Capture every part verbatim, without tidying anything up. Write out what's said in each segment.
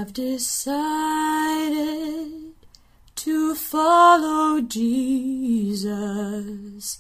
have decided to follow Jesus.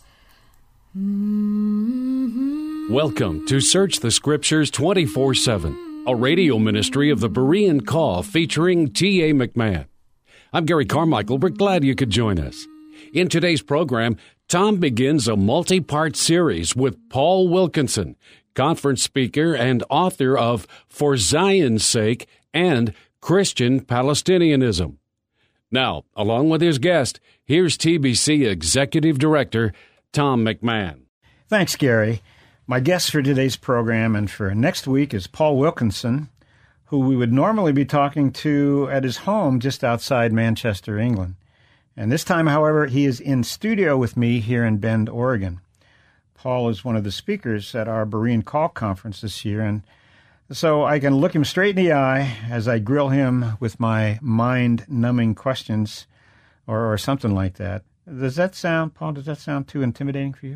Mm-hmm. Welcome to Search the Scriptures twenty-four seven, a radio ministry of the Berean Call featuring T A McMahon. I'm Gary Carmichael. We're glad you could join us. In today's program, Tom begins a multi-part series with Paul Wilkinson, conference speaker and author of For Zion's Sake and Christian Palestinianism. Now, along with his guest, here's T B C Executive Director Tom McMahon. Thanks, Gary. My guest for today's program and for next week is Paul Wilkinson, who we would normally be talking to at his home just outside Manchester, England. And this time, however, he is in studio with me here in Bend, Oregon. Paul is one of the speakers at our Berean Call conference this year, and so I can look him straight in the eye as I grill him with my mind-numbing questions or, or something like that. Does that sound, Paul, does that sound too intimidating for you?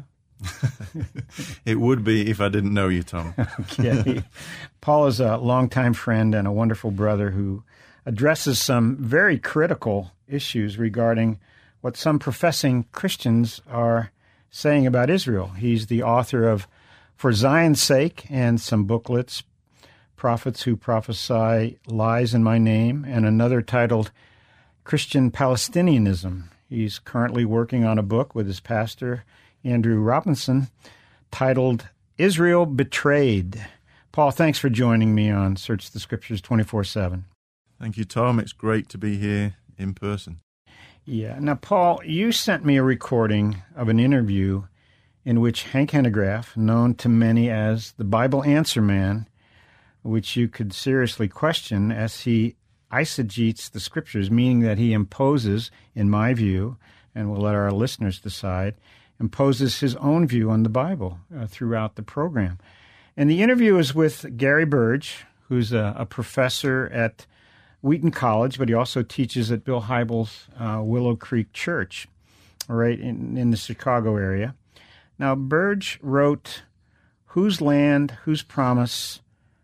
It would be if I didn't know you, Tom. Okay. Paul is a longtime friend and a wonderful brother who addresses some very critical issues regarding what some professing Christians are saying about Israel. He's the author of For Zion's Sake and some booklets, Prophets Who Prophesy Lies in My Name, and another titled Christian Palestinianism. He's currently working on a book with his pastor, Andrew Robinson, titled Israel Betrayed. Paul, thanks for joining me on Search the Scriptures twenty-four seven. Thank you, Tom. It's great to be here in person. Yeah. Now, Paul, you sent me a recording of an interview in which Hank Hanegraaff, known to many as the Bible Answer Man, which you could seriously question as he eisegetes the Scriptures, meaning that he imposes, in my view, and we'll let our listeners decide, imposes his own view on the Bible uh, throughout the program. And the interview is with Gary Burge, who's a, a professor at Wheaton College, but he also teaches at Bill Hybels' uh, Willow Creek Church, right in, in the Chicago area. Now, Burge wrote, Whose Land, Whose Promise,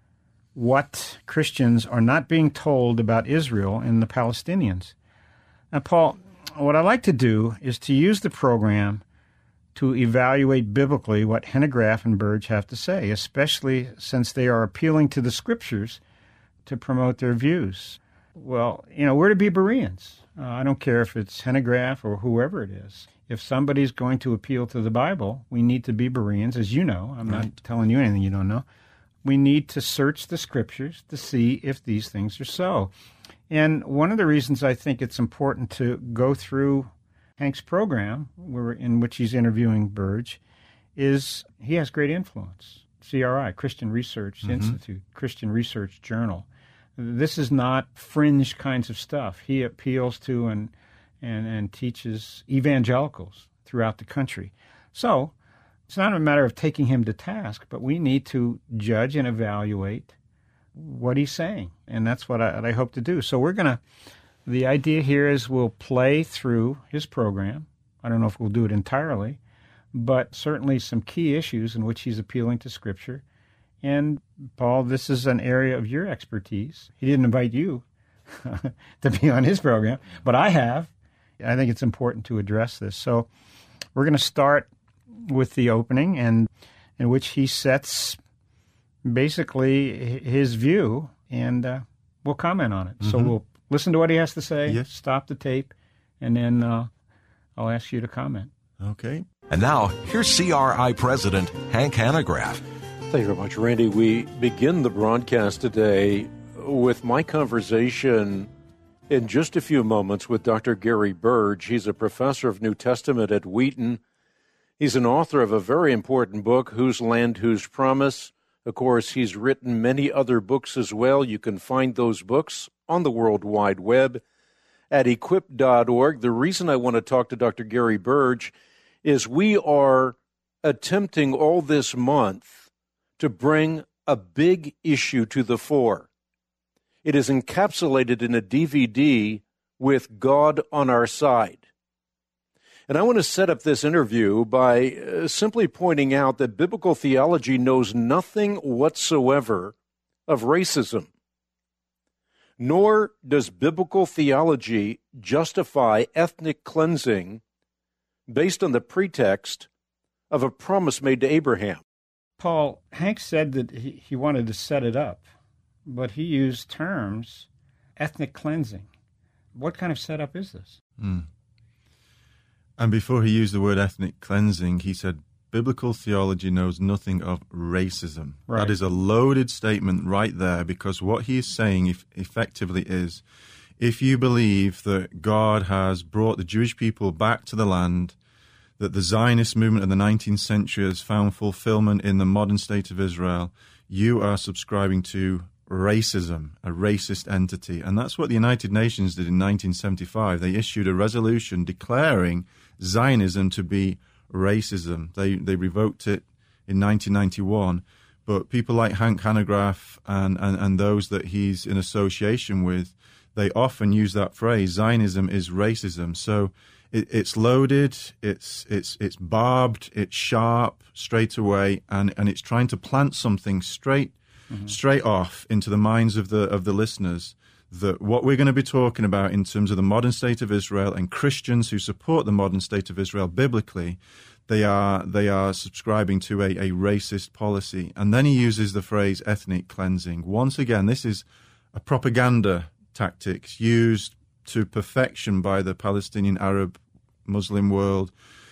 What Christians Are Not Being Told About Israel and the Palestinians. Now, Paul, what I like to do is to use the program to evaluate biblically what Hanegraaff and Burge have to say, especially since they are appealing to the Scriptures to promote their views. Well, you know, we're to be Bereans. Uh, I don't care if it's Hanegraaff or whoever it is. If somebody's going to appeal to the Bible, we need to be Bereans, as you know. I'm right. not telling you anything you don't know. We need to search the Scriptures to see if these things are so. And one of the reasons I think it's important to go through Hank's program, where, in which he's interviewing Burge, is he has great influence. C R I, Christian Research mm-hmm. Institute, Christian Research Journal. This is not fringe kinds of stuff. He appeals to and and, and teaches evangelicals throughout the country. So it's not a matter of taking him to task, but we need to judge and evaluate what he's saying. And that's what I, what I hope to do. So we're going to, the idea here is we'll play through his program. I don't know if we'll do it entirely, but certainly some key issues in which he's appealing to Scripture. And, Paul, this is an area of your expertise. He didn't invite you to be on his program, but I have. I think it's important to address this. So we're going to start with the opening, and in which he sets basically his view, and uh, we'll comment on it. Mm-hmm. So we'll listen to what he has to say, yes. Stop the tape, and then uh, I'll ask you to comment. Okay. And now, here's C R I President Hank Hanegraaff. Thank you very much, Randy. We begin the broadcast today with my conversation in just a few moments with Doctor Gary Burge. He's a professor of New Testament at Wheaton. He's an author of a very important book, Whose Land, Whose Promise. Of course, he's written many other books as well. You can find those books on the World Wide Web at equip dot org. The reason I want to talk to Doctor Gary Burge is we are attempting all this month to bring a big issue to the fore. It is encapsulated in a D V D with God on Our Side. And I want to set up this interview by uh, simply pointing out that biblical theology knows nothing whatsoever of racism. Nor does biblical theology justify ethnic cleansing based on the pretext of a promise made to Abraham. Paul, Hank said that he, he wanted to set it up, but he used terms, ethnic cleansing. What kind of setup is this? Mm. And before he used the word ethnic cleansing, he said, biblical theology knows nothing of racism. Right. That is a loaded statement right there, because what he is saying if, effectively is, if you believe that God has brought the Jewish people back to the land, that the Zionist movement of the nineteenth century has found fulfillment in the modern state of Israel, you are subscribing to racism, a racist entity. And that's what the United Nations did in nineteen seventy-five. They issued a resolution declaring Zionism to be racism. They they revoked it in nineteen ninety-one. But people like Hank Hanegraaff and, and, and those that he's in association with, they often use that phrase, Zionism is racism. So it, it's loaded, it's it's it's barbed, it's sharp straight away, and, and it's trying to plant something straight mm-hmm. straight off into the minds of the of the listeners, that what we're going to be talking about in terms of the modern state of Israel and Christians who support the modern state of Israel biblically, they are they are subscribing to a, a racist policy. And then he uses the phrase ethnic cleansing. Once again, this is a propaganda tactic used to perfection by the Palestinian Arab Muslim world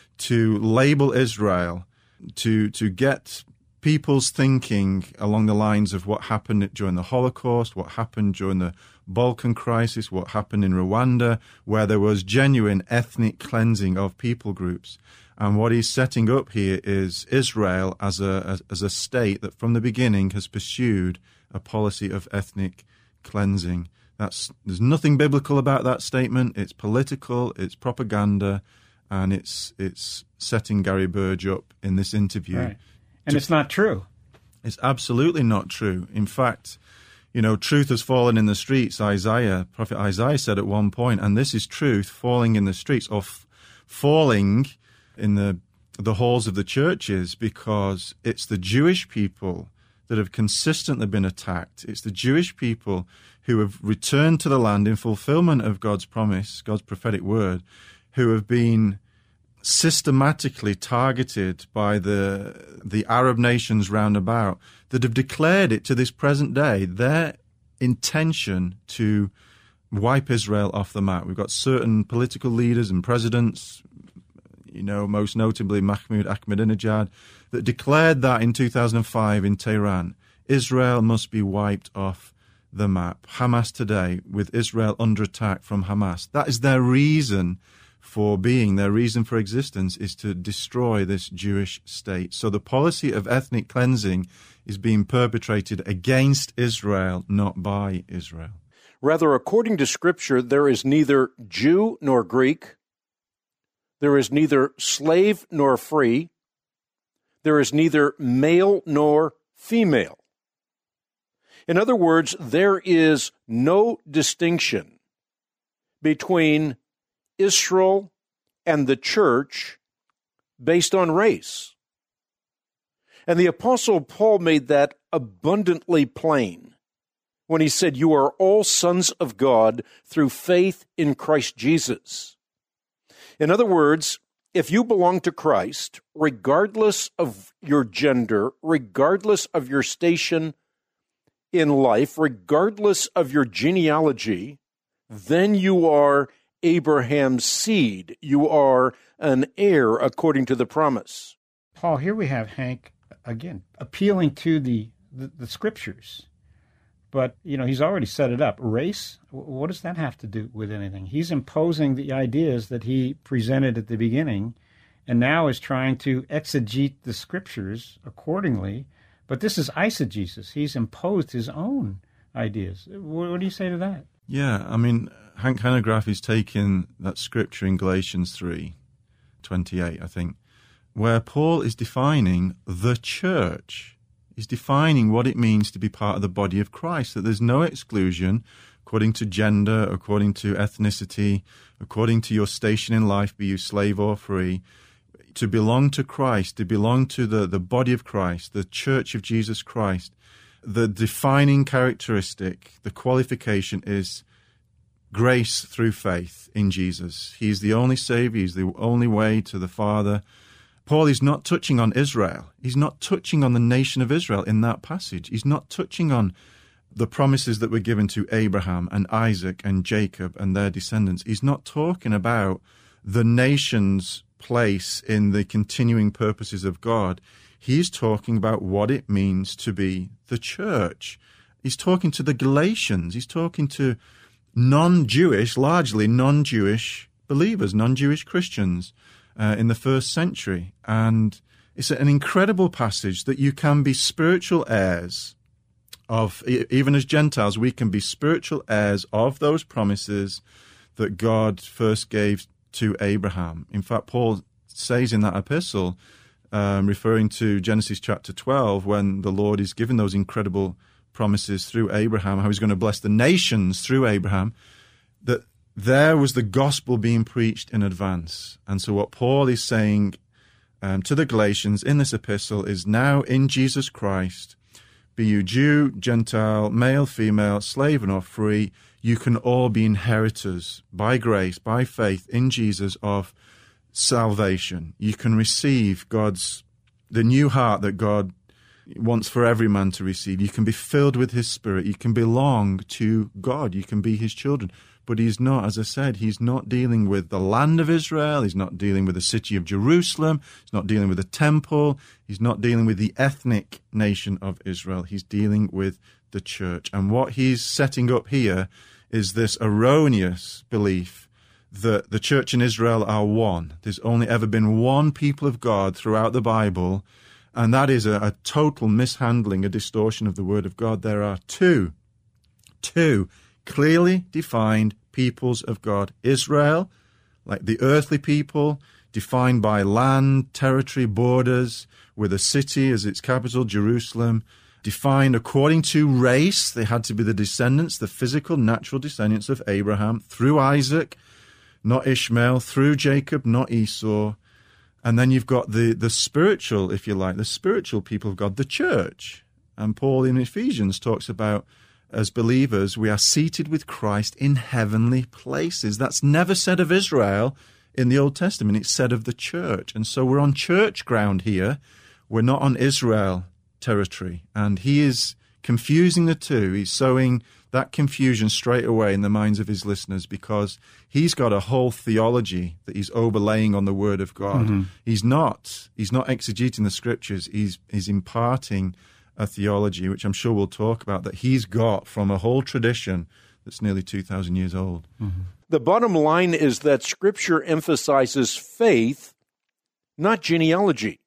to label Israel, to to get people's thinking along the lines of what happened during the Holocaust, what happened during the Balkan crisis, what happened in Rwanda, where there was genuine ethnic cleansing of people groups. And what he's setting up here is Israel as a as, as a state that from the beginning has pursued a policy of ethnic cleansing. That's there's nothing biblical about that statement. It's political, it's propaganda, and it's it's setting Gary Burge up in this interview. Right. And it's not true. It's absolutely not true. In fact, you know, truth has fallen in the streets. Isaiah, Prophet Isaiah said at one point, and this is truth falling in the streets, or f- falling in the the halls of the churches, because it's the Jewish people that have consistently been attacked. It's the Jewish people who have returned to the land in fulfillment of God's promise, God's prophetic word, who have been systematically targeted by the the Arab nations round about, that have declared it to this present day their intention to wipe Israel off the map. We've got certain political leaders and presidents, you know, most notably Mahmoud Ahmadinejad, that declared that in two thousand five in Tehran, Israel must be wiped off the map. Hamas today, with Israel under attack from Hamas, that is their reason for being, their reason for existence is to destroy this Jewish state. So the policy of ethnic cleansing is being perpetrated against Israel, not by Israel. Rather, according to Scripture, there is neither Jew nor Greek, there is neither slave nor free, there is neither male nor female. In other words, there is no distinction between Israel and the church based on race. And the Apostle Paul made that abundantly plain when he said, "You are all sons of God through faith in Christ Jesus." In other words, if you belong to Christ, regardless of your gender, regardless of your station in life, regardless of your genealogy, then you are Abraham's seed. You are an heir according to the promise. Paul, here we have Hank, again, appealing to the, the, the Scriptures. But, you know, he's already set it up. Race, what does that have to do with anything? He's imposing the ideas that he presented at the beginning and now is trying to exegete the Scriptures accordingly. But this is eisegesis. He's imposed his own ideas. What, what do you say to that? Yeah, I mean, Hank Hanegraaff is taking that scripture in Galatians three twenty-eight, I think, where Paul is defining the church. He's defining what it means to be part of the body of Christ, that there's no exclusion according to gender, according to ethnicity, according to your station in life, be you slave or free. To belong to Christ, to belong to the, the body of Christ, the church of Jesus Christ, the defining characteristic, the qualification is grace through faith in Jesus. He's the only Savior. He's the only way to the Father. Paul is not touching on Israel. He's not touching on the nation of Israel in that passage. He's not touching on the promises that were given to Abraham and Isaac and Jacob and their descendants. He's not talking about the nation's place in the continuing purposes of God. He's talking about what it means to be the church. He's talking to the Galatians. He's talking to non-Jewish, largely non-Jewish believers, non-Jewish Christians uh, in the first century. And it's an incredible passage that you can be spiritual heirs of, even as Gentiles, we can be spiritual heirs of those promises that God first gave to Abraham. In fact, Paul says in that epistle, um, referring to Genesis chapter twelve, when the Lord is giving those incredible promises through Abraham, how he's going to bless the nations through Abraham, that there was the gospel being preached in advance. And so what Paul is saying um, to the Galatians in this epistle is, now in Jesus Christ, be you Jew, Gentile, male, female, slave or free, you can all be inheritors by grace, by faith in Jesus of salvation. You can receive God's, the new heart that God wants for every man to receive. You can be filled with his Spirit. You can belong to God. You can be his children. But he's not, as I said, he's not dealing with the land of Israel. He's not dealing with the city of Jerusalem. He's not dealing with the temple. He's not dealing with the ethnic nation of Israel. He's dealing with the church. And what he's setting up here is this erroneous belief that the church and Israel are one. There's only ever been one people of God throughout the Bible, and that is a, a total mishandling, a distortion of the Word of God. There are two, two clearly defined peoples of God. Israel, like the earthly people, defined by land, territory, borders, with a city as its capital, Jerusalem, defined according to race. They had to be the descendants, the physical, natural descendants of Abraham, through Isaac, not Ishmael, through Jacob, not Esau. And then you've got the, the spiritual, if you like, the spiritual people of God, the church. And Paul in Ephesians talks about, as believers, we are seated with Christ in heavenly places. That's never said of Israel in the Old Testament. It's said of the church. And so we're on church ground here. We're not on Israel territory. And he is confusing the two. He's sowing that confusion straight away in the minds of his listeners, because he's got a whole theology that he's overlaying on the Word of God. Mm-hmm. He's not. He's not exegeting the Scriptures. He's, he's imparting a theology, which I'm sure we'll talk about, that he's got from a whole tradition that's nearly two thousand years old. Mm-hmm. The bottom line is that Scripture emphasizes faith, not genealogy.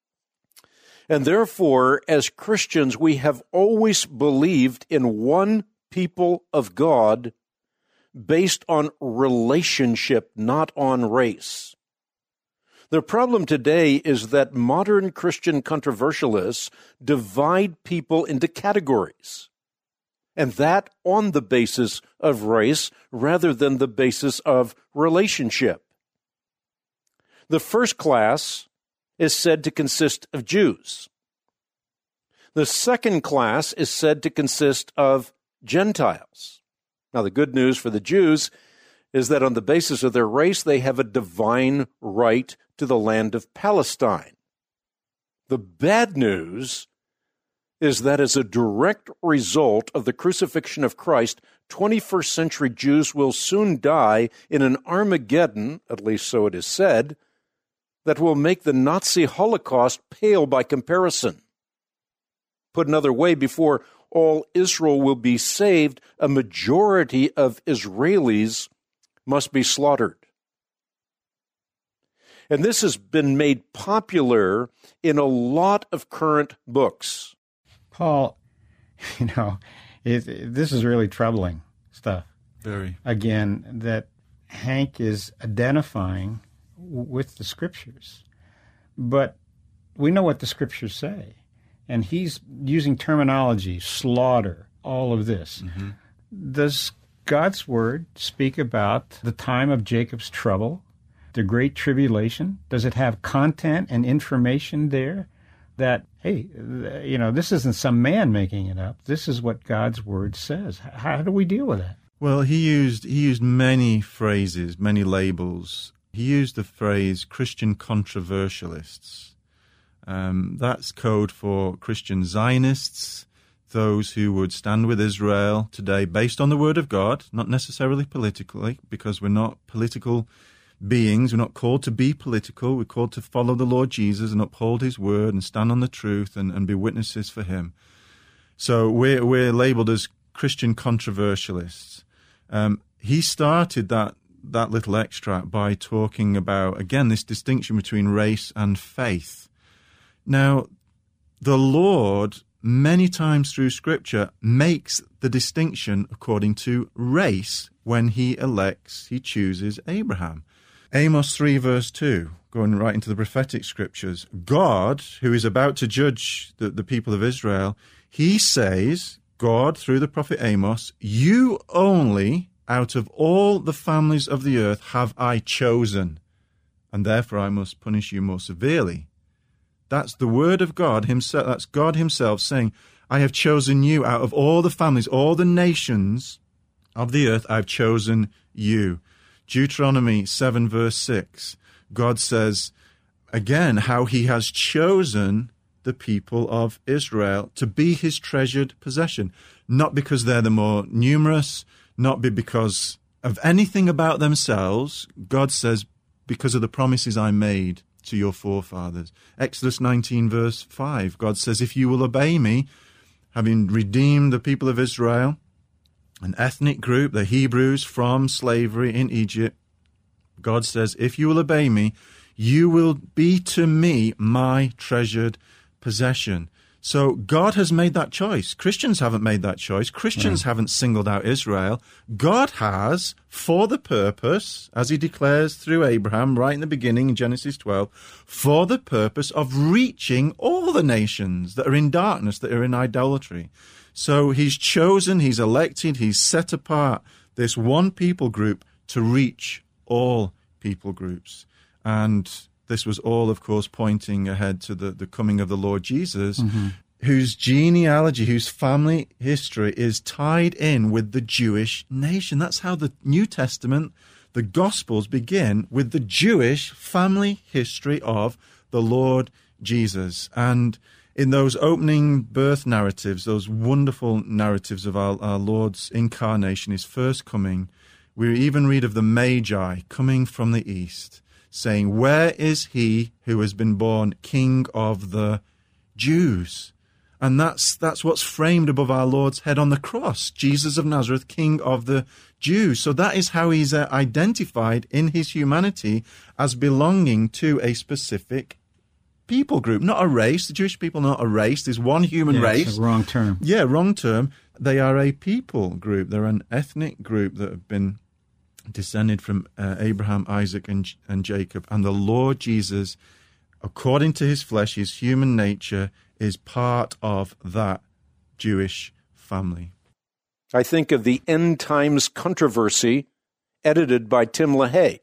And therefore, as Christians, we have always believed in one people of God based on relationship, not on race. The problem today is that modern Christian controversialists divide people into categories, and that on the basis of race rather than the basis of relationship. The first class is said to consist of Jews. The second class is said to consist of Gentiles. Now, the good news for the Jews is that on the basis of their race, they have a divine right to the land of Palestine. The bad news is that as a direct result of the crucifixion of Christ, twenty-first century Jews will soon die in an Armageddon, at least so it is said, that will make the Nazi Holocaust pale by comparison. Put another way, before all Israel will be saved, a majority of Israelis must be slaughtered. And this has been made popular in a lot of current books. Paul, you know, it, it, this is really troubling stuff. Very. Again, that Hank is identifying w- with the Scriptures. But we know what the Scriptures say. And he's using terminology, slaughter, all of this. Mm-hmm. Does God's Word speak about the time of Jacob's trouble, the great tribulation? Does it have content and information there that, hey, you know, this isn't some man making it up. This is what God's Word says. How do we deal with that? Well, he used he used many phrases, many labels. He used the phrase Christian controversialists. Um, that's code for Christian Zionists, those who would stand with Israel today based on the Word of God, not necessarily politically, because we're not political beings. We're not called to be political. We're called to follow the Lord Jesus and uphold His Word and stand on the truth and, and be witnesses for Him. So we're, we're labeled as Christian controversialists. Um, he started that that little extract by talking about, again, this distinction between race and faith. Now, the Lord, many times through Scripture, makes the distinction according to race when He elects, He chooses Abraham. Amos three, verse two, going right into the prophetic Scriptures, God, who is about to judge the, the people of Israel, He says, God, through the prophet Amos, you only out of all the families of the earth have I chosen, and therefore I must punish you more severely. That's the word of God himself. That's God Himself saying, I have chosen you out of all the families, all the nations of the earth, I've chosen you. Deuteronomy seven, verse six, God says, again, how He has chosen the people of Israel to be His treasured possession, not because they're the more numerous, not be because of anything about themselves. God says, because of the promises I made to your forefathers. Exodus nineteen, verse five, God says, if you will obey me, having redeemed the people of Israel, an ethnic group, the Hebrews, from slavery in Egypt, God says, if you will obey me, you will be to me my treasured possession. So God has made that choice. Christians haven't made that choice. Christians mm. haven't singled out Israel. God has, for the purpose, as He declares through Abraham right in the beginning in Genesis twelve, for the purpose of reaching all the nations that are in darkness, that are in idolatry. So He's chosen, He's elected, He's set apart this one people group to reach all people groups. And this was all, of course, pointing ahead to the, the coming of the Lord Jesus, mm-hmm. whose genealogy, whose family history is tied in with the Jewish nation. That's how the New Testament, the Gospels, begin, with the Jewish family history of the Lord Jesus. And in those opening birth narratives, those wonderful narratives of our, our Lord's incarnation, His first coming, we even read of the Magi coming from the east, saying, where is He who has been born King of the Jews? And that's that's what's framed above our Lord's head on the cross, Jesus of Nazareth, King of the Jews. So that is how He's uh, identified in His humanity as belonging to a specific people group, not a race. The Jewish people are not a race. There's one human yeah, race. It's a wrong term. Yeah, wrong term. They are a people group. They're an ethnic group that have been descended from uh, Abraham, Isaac, and, and Jacob. And the Lord Jesus, according to His flesh, His human nature, is part of that Jewish family. I think of the End Times Controversy, edited by Tim LaHaye,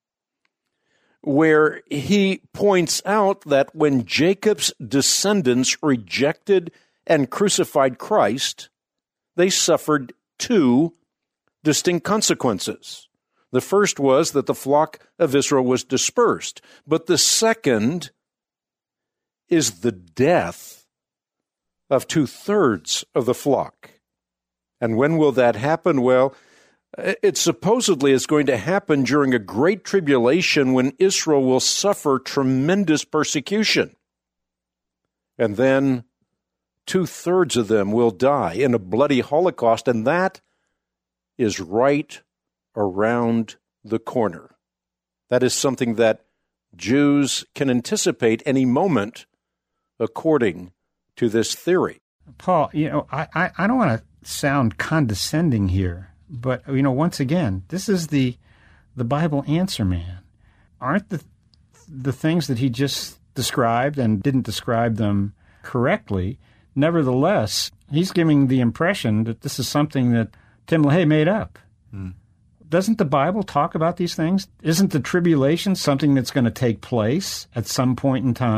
where he points out that when Jacob's descendants rejected and crucified Christ, they suffered two distinct consequences. The first was that the flock of Israel was dispersed, but the second is the death of two-thirds of the flock. And when will that happen? Well, it supposedly is going to happen during a great tribulation when Israel will suffer tremendous persecution. And then two-thirds of them will die in a bloody Holocaust, and that is right around the corner. That is something that Jews can anticipate any moment, according to this theory. Paul, you know, I, I, I don't want to sound condescending here, but, you know, once again, this is the the Bible answer man. Aren't the the things that he just described, and didn't describe them correctly, nevertheless, he's giving the impression that this is something that Tim LaHaye made up. Mm. Doesn't the Bible talk about these things? Isn't the tribulation something that's going to take place at some point in time?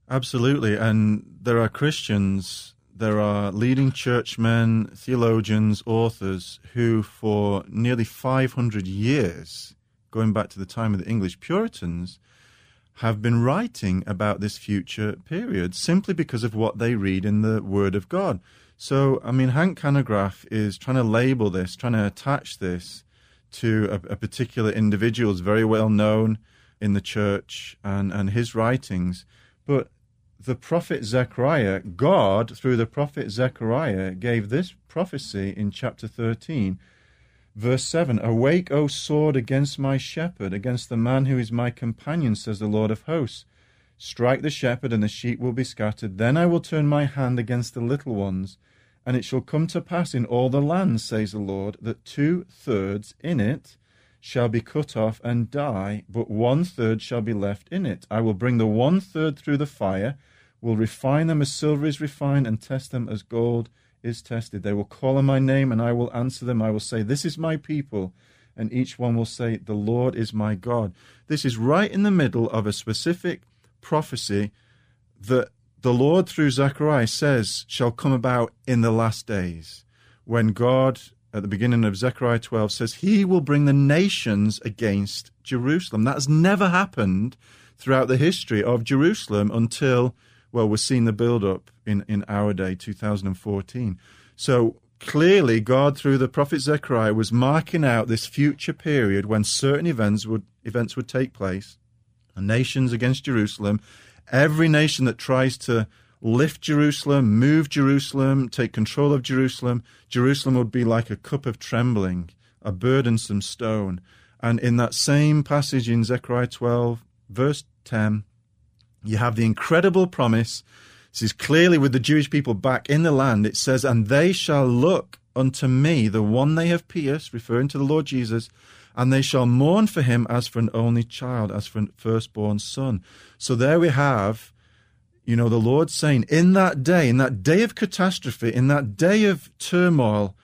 Absolutely. And there are Christians, there are leading churchmen, theologians, authors who for nearly five hundred years, going back to the time of the English Puritans, have been writing about this future period simply because of what they read in the Word of God. So, I mean, Hank Hanegraaff is trying to label this, trying to attach this to a, a particular individual who's very well known in the church and, and his writings. But the prophet Zechariah, God, through the prophet Zechariah, gave this prophecy in chapter thirteen, verse seven, "Awake, O sword, against my shepherd, against the man who is my companion, says the Lord of hosts. Strike the shepherd, and the sheep will be scattered. Then I will turn my hand against the little ones. And it shall come to pass in all the land, says the Lord, that two-thirds in it shall be cut off and die, but one-third shall be left in it. I will bring the one-third through the fire, will refine them as silver is refined, and test them as gold is tested. They will call on my name, and I will answer them. I will say, this is my people, and each one will say, the Lord is my God." This is right in the middle of a specific prophecy that the Lord, through Zechariah, says shall come about in the last days, when God, at the beginning of Zechariah twelve, says he will bring the nations against Jerusalem. That has never happened throughout the history of Jerusalem until, well, we're seeing the build-up in, in our day, two thousand fourteen. So clearly, God, through the prophet Zechariah, was marking out this future period when certain events would events would take place, and nations against Jerusalem. Every nation that tries to lift Jerusalem, move Jerusalem, take control of Jerusalem, Jerusalem would be like a cup of trembling, a burdensome stone. And in that same passage in Zechariah twelve, verse ten, you have the incredible promise. This is clearly with the Jewish people back in the land. It says, "And they shall look unto me, the one they have pierced," referring to the Lord Jesus, "and they shall mourn for him as for an only child, as for a firstborn son." So there we have, you know, the Lord saying, in that day, in that day of catastrophe, in that day of turmoil,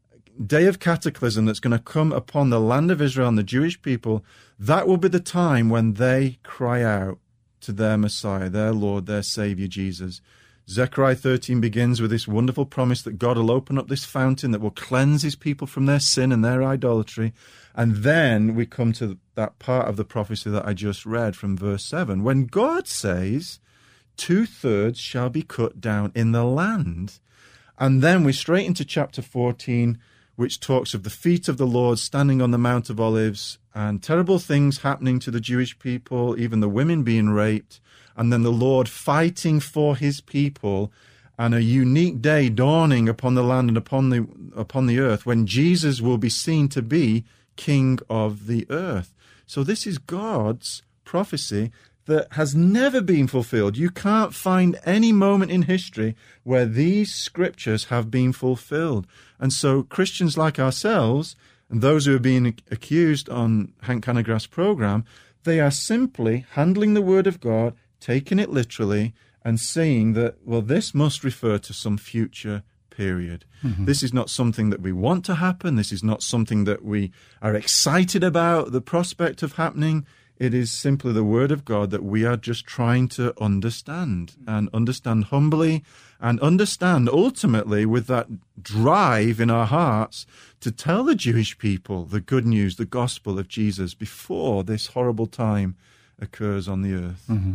day of cataclysm that's going to come upon the land of Israel and the Jewish people, that will be the time when they cry out to their Messiah, their Lord, their Savior, Jesus. Zechariah thirteen begins with this wonderful promise that God will open up this fountain that will cleanse his people from their sin and their idolatry. And then we come to that part of the prophecy that I just read from verse seven, when God says, two-thirds shall be cut down in the land. And then we straight into chapter fourteen, which talks of the feet of the Lord standing on the Mount of Olives, and terrible things happening to the Jewish people, even the women being raped, and then the Lord fighting for his people, and a unique day dawning upon the land and upon the upon the earth when Jesus will be seen to be King of the earth. So this is God's prophecy that has never been fulfilled. You can't find any moment in history where these scriptures have been fulfilled. And so Christians like ourselves, and those who are being accused on Hank Hanegraaff's program, they are simply handling the word of God, taking it literally, and saying that, well, this must refer to some future period. Mm-hmm. This is not something that we want to happen. This is not something that we are excited about, the prospect of happening. It is simply the word of God that we are just trying to understand, and understand humbly, and understand ultimately with that drive in our hearts to tell the Jewish people the good news, the gospel of Jesus, before this horrible time occurs on the earth. Mm-hmm.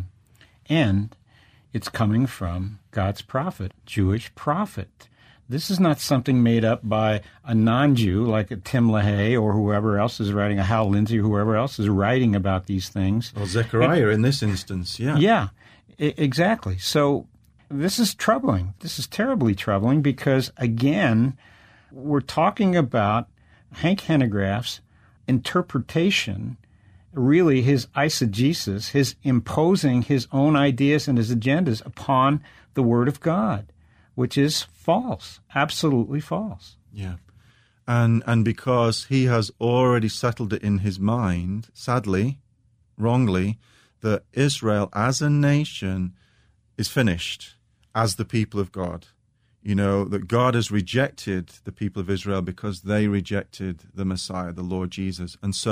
And it's coming from God's prophet, Jewish prophet. This is not something made up by a non-Jew like a Tim LaHaye or whoever else is writing, a Hal Lindsey, or whoever else is writing about these things. Well, Zechariah and, in this instance, yeah. Yeah, I- exactly. So this is troubling. This is terribly troubling because, again, we're talking about Hank Hanegraaff's interpretation, really his eisegesis, his imposing his own ideas and his agendas upon the Word of God, which is false, absolutely false. Yeah. And and because he has already settled it in his mind, sadly, wrongly, that Israel as a nation is finished as the people of God. You know, that God has rejected the people of Israel because they rejected the Messiah, the Lord Jesus. And so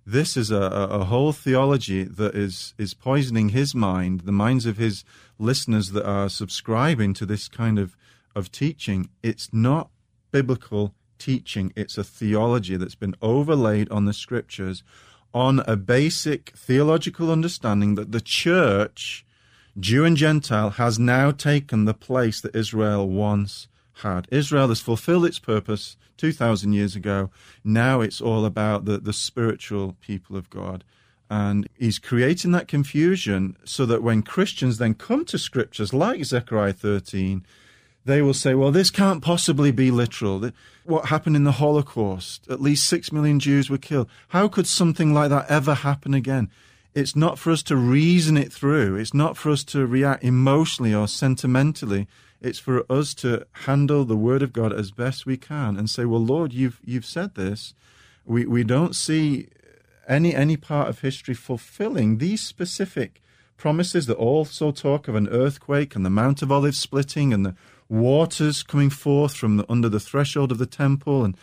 This is a, a whole theology that is, is poisoning his mind, the minds of his listeners that are subscribing to this kind of, of teaching. It's not biblical teaching. It's a theology that's been overlaid on the Scriptures on a basic theological understanding that the church, Jew and Gentile, has now taken the place that Israel once had. Israel has fulfilled its purpose two thousand years ago. Now it's all about the, the spiritual people of God. And he's creating that confusion so that when Christians then come to scriptures like Zechariah thirteen, they will say, well, this can't possibly be literal. What happened in the Holocaust? At least six million Jews were killed. How could something like that ever happen again? It's not for us to reason it through. It's not for us to react emotionally or sentimentally. It's for us to handle the Word of God as best we can and say, well, Lord, you've you've said this. We we don't see any any part of history fulfilling these specific promises that also talk of an earthquake and the Mount of Olives splitting and the waters coming forth from the, under the threshold of the temple, and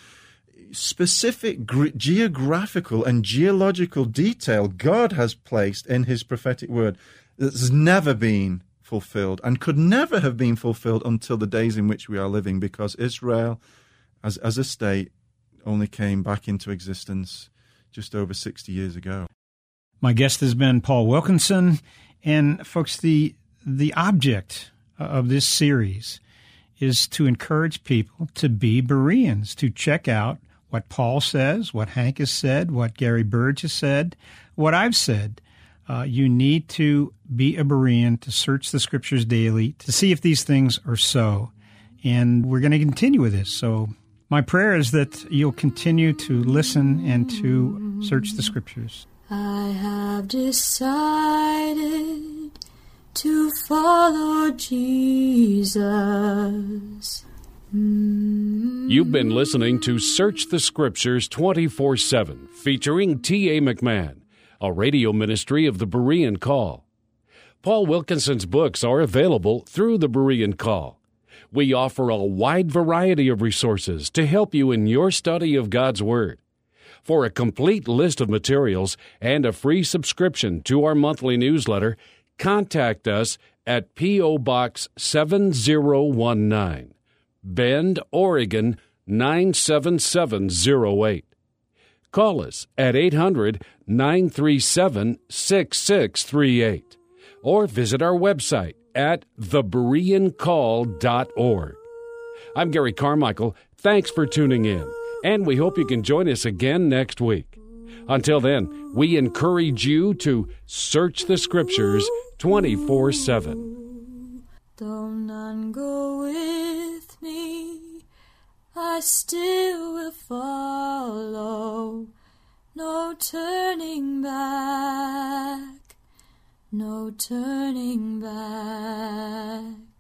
specific ge- geographical and geological detail God has placed in his prophetic word that's never been fulfilled and could never have been fulfilled until the days in which we are living, because Israel as, as a state only came back into existence just over sixty years ago. My guest has been Paul Wilkinson, and folks, the the object of this series is to encourage people to be Bereans, to check out what Paul says, what Hank has said, what Gary Burge has said, what I've said. Uh, you need to be a Berean, to search the Scriptures daily, to see if these things are so. And we're going to continue with this. So my prayer is that you'll continue to listen and to search the Scriptures. I have decided to follow Jesus. Mm. You've been listening to Search the Scriptures twenty-four seven, featuring T A. McMahon, a radio ministry of the Berean Call. Paul Wilkinson's books are available through the Berean Call. We offer a wide variety of resources to help you in your study of God's Word. For a complete list of materials and a free subscription to our monthly newsletter, contact us at P O. Box seven zero one nine, Bend, Oregon nine seven seven zero eight. Call us at eight hundred, nine three seven, six six three eight or visit our website at the berean call dot org. I'm Gary Carmichael. Thanks for tuning in, and we hope you can join us again next week. Until then, we encourage you to search the Scriptures twenty-four seven. Though none go with me, I still will follow. No turning back, no turning back.